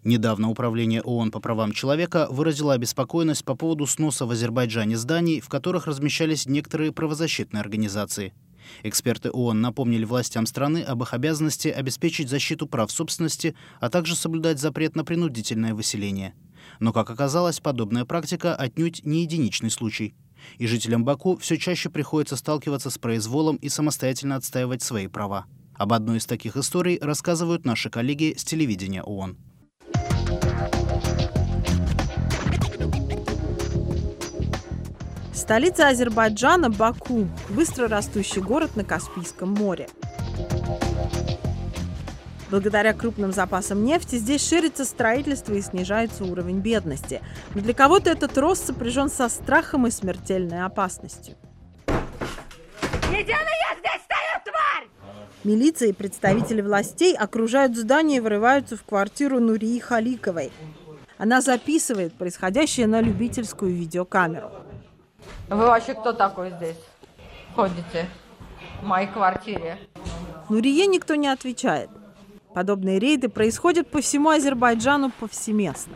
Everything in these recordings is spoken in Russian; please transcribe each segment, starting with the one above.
Недавно Управление ООН по правам человека выразило обеспокоенность по поводу сноса в Азербайджане зданий, в которых размещались некоторые правозащитные организации. Эксперты ООН напомнили властям страны об их обязанности обеспечить защиту прав собственности, а также соблюдать запрет на принудительное выселение. Но, как оказалось, подобная практика отнюдь не единичный случай. И жителям Баку все чаще приходится сталкиваться с произволом и самостоятельно отстаивать свои права. Об одной из таких историй рассказывают наши коллеги с телевидения ООН. Столица Азербайджана – Баку, быстро растущий город на Каспийском море. Благодаря крупным запасам нефти здесь ширится строительство и снижается уровень бедности. Но для кого-то этот рост сопряжен со страхом и смертельной опасностью. Не делай, я здесь стою, тварь! Милиция и представители властей окружают здание и врываются в квартиру Нурии Халиковой. Она записывает происходящее на любительскую видеокамеру. Вы вообще кто такой здесь? Ходите в моей квартире. Нурие никто не отвечает. Подобные рейды происходят по всему Азербайджану повсеместно.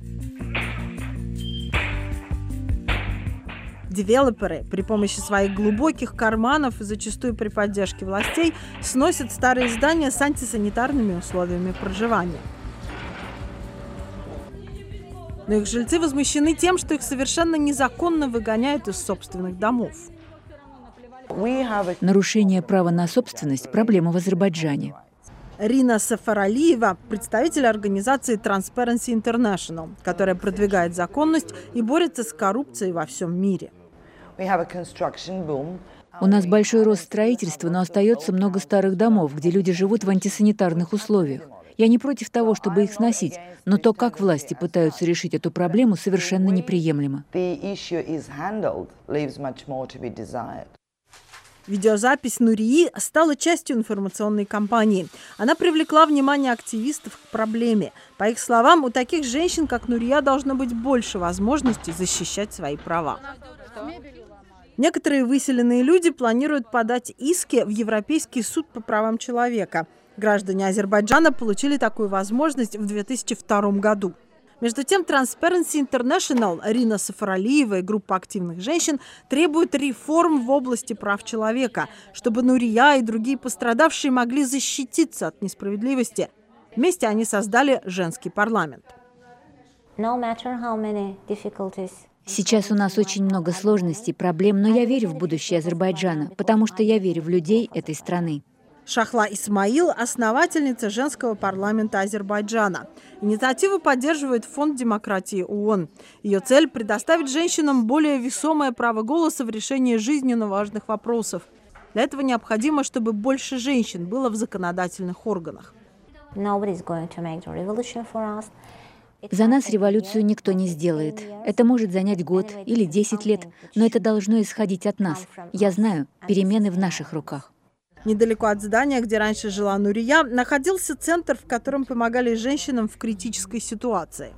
Девелоперы при помощи своих глубоких карманов и зачастую при поддержке властей сносят старые здания с антисанитарными условиями проживания. Но их жильцы возмущены тем, что их совершенно незаконно выгоняют из собственных домов. Нарушение права на собственность – проблема в Азербайджане. Рина Сафаралиева – представитель организации Transparency International, которая продвигает законность и борется с коррупцией во всем мире. У нас большой рост строительства, но остается много старых домов, где люди живут в антисанитарных условиях. Я не против того, чтобы их сносить, но то, как власти пытаются решить эту проблему, совершенно неприемлемо. Видеозапись Нурии стала частью информационной кампании. Она привлекла внимание активистов к проблеме. По их словам, у таких женщин, как Нурия, должно быть больше возможностей защищать свои права. Некоторые выселенные люди планируют подать иски в Европейский суд по правам человека. Граждане Азербайджана получили такую возможность в 2002 году. Между тем, Transparency International, Рина Сафаралиева и группа активных женщин требуют реформ в области прав человека, чтобы Нурия и другие пострадавшие могли защититься от несправедливости. Вместе они создали женский парламент. Сейчас у нас очень много сложностей, проблем, но я верю в будущее Азербайджана, потому что я верю в людей этой страны. Шахла Исмаил – основательница женского парламента Азербайджана. Инициативу поддерживает Фонд демократии ООН. Ее цель – предоставить женщинам более весомое право голоса в решении жизненно важных вопросов. Для этого необходимо, чтобы больше женщин было в законодательных органах. За нас революцию никто не сделает. Это может занять год или 10 лет, но это должно исходить от нас. Я знаю, перемены в наших руках. Недалеко от здания, где раньше жила Нурия, находился центр, в котором помогали женщинам в критической ситуации.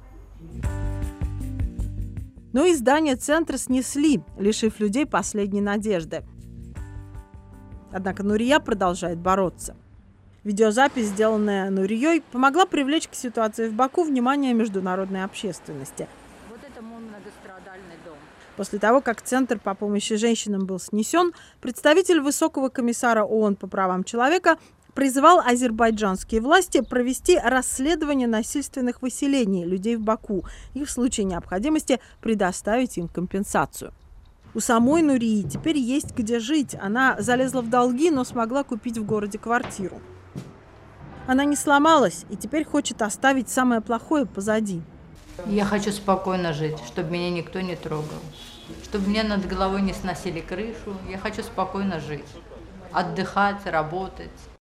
Но и здание центра снесли, лишив людей последней надежды. Однако Нурия продолжает бороться. Видеозапись, сделанная Нурией, помогла привлечь к ситуации в Баку внимание международной общественности. Вот это мой многострадальный дом. После того, как Центр по помощи женщинам был снесен, представитель Высокого комиссара ООН по правам человека призывал азербайджанские власти провести расследование насильственных выселений людей в Баку и в случае необходимости предоставить им компенсацию. У самой Нурии теперь есть где жить. Она залезла в долги, но смогла купить в городе квартиру. Она не сломалась и теперь хочет оставить самое плохое позади. Я хочу спокойно жить, чтобы меня никто не трогал. Чтобы мне над головой не сносили крышу. Я хочу спокойно жить, отдыхать, работать.